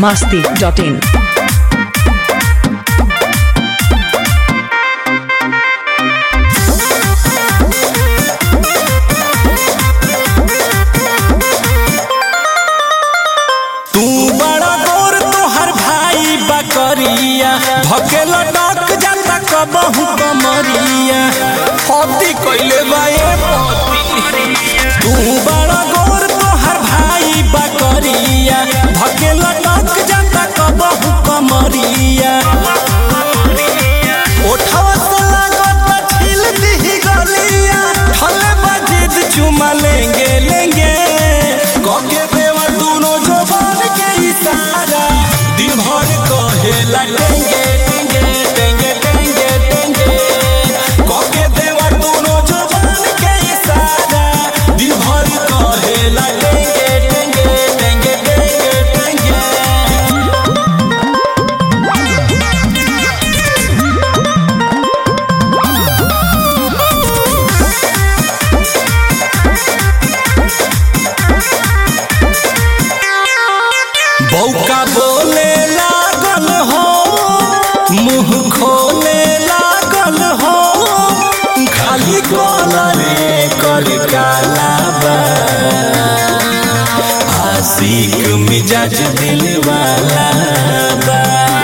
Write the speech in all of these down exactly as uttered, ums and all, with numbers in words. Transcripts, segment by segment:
masti dot in. Vocal डाक जाता कबहू कमरिया हती कइले बाए पति तू बड़ा गोर तोहर भाई बकरिया भकेल डाक जाता कबहू कमरिया ओठवा से लागत छिल दिही गलिया ठले बजिद चुमा लेंगे लेंगे कके देवा दोनों जवान के इशारा दिन भर कहे लटेंगे बौका बोले लागल हो मुँह खोले लागल हो खाली कलरे कर काला बा आशिक मिजाज दिल वाला बा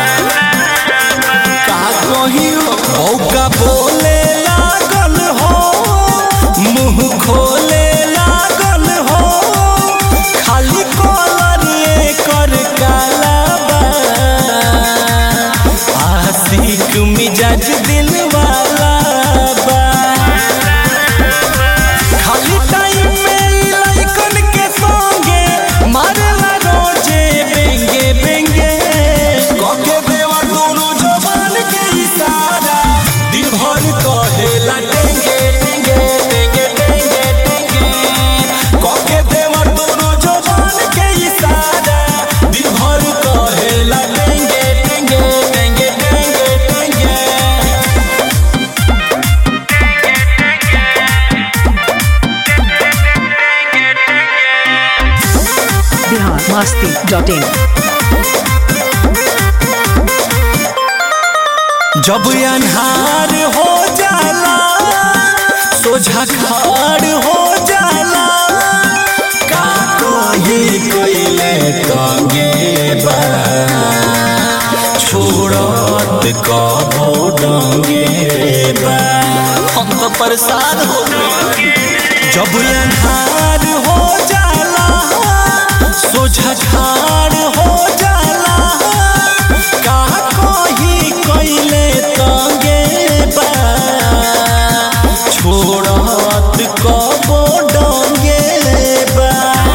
का कहियो बौका बोले लागल हो मुँह खोले लागल हो खाली कलरे कर मिजाज दिल वाला बा खाली टाइम में लइकन के संगे मारेला रोजे बेंगे बेंगे कके देवा दोनों जवान के इशारा दिन भर कहेला टेंगे टेंगे टेंगे टेंगे टेंगे कके देवा दोनों जवान के इशारा दिन भर कहेला टेंगे टेंगे टेंगे masti dot in. जब अन्हार हो जाला सोझा खाड़ हो जाला का कोई कोइले कंगे बा छोड़त कबो डंगे बा हम तो परेशान हो गए जब अन्हार हो जाला सोझा खाड़ हो जाला का कोई कोइले तंगे बा छोड़त कबो डंगे बा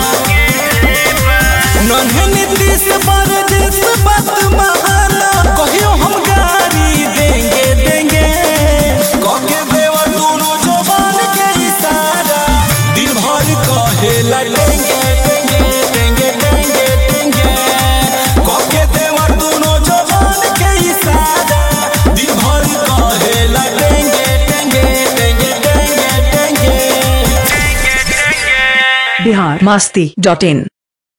नन्हे नीतीश बरजिस बात माना कहियो हम गाड़ी देंगे देंगे कके देवा दोनों जवान के इशारा दिन भर कहे लटेंगे Bihar masti dot in.